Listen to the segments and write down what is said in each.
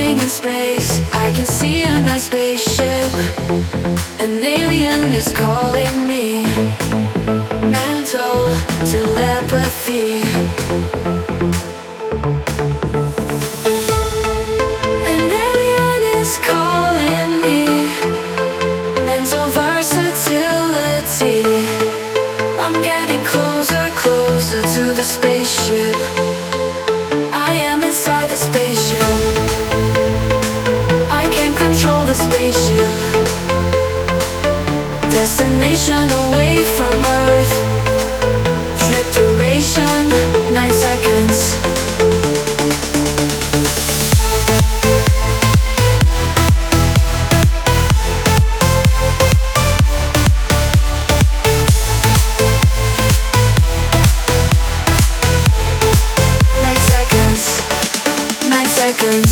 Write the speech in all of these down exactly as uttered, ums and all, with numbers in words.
floating in space. I can see a nice spaceship. An alien is calling me. Mental telepathy. An alien is calling me. Mental versatility. I'm getting closer, closer to the spaceship. I am inside the spaceship. I can control the spaceship. Destination away from Earth. Trip duration, nine seconds. Nine seconds. Nine seconds.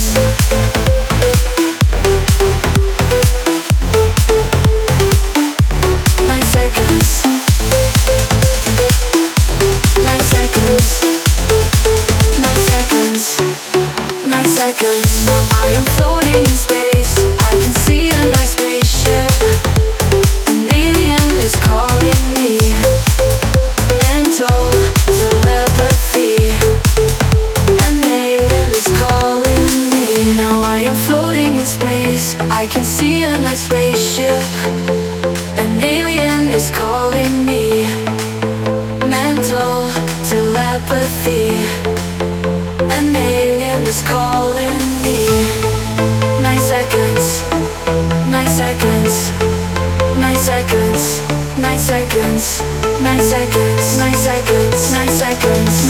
Seconds. I am floating in space. I can see a nice spaceship. An alien is calling me. Mental telepathy. An alien is calling me. Now I am floating in space. I can see a nice spaceship. An alien is calling me. Mental telepathy. An alien is calling me. Nine seconds. Nine seconds. Nine seconds. Nine seconds. Nine seconds. Nine seconds. Nine seconds.